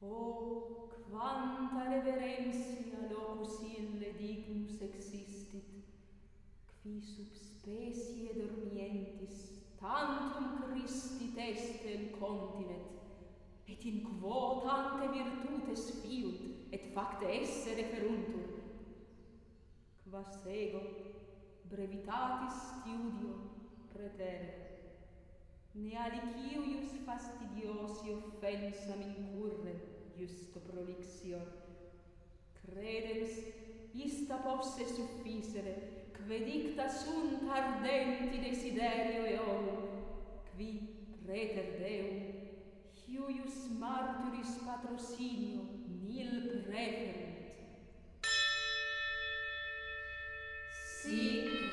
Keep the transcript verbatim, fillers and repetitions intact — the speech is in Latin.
O, quanta reverentia locus ille dignus existit, qui sub specie dormientis tantum Christi testem continet, et in quo tante virtutes fiunt, et facte esse referuntur. Quas ego brevitatis studio praetere, ne aliciuius fastidiosi offensam incurre justo prolixior. Credens, ista posse sufficere, que dicta sunt ardenti desiderio eorum, qui praeter Deum, huius martyris patrocinio nil preferunt. Sic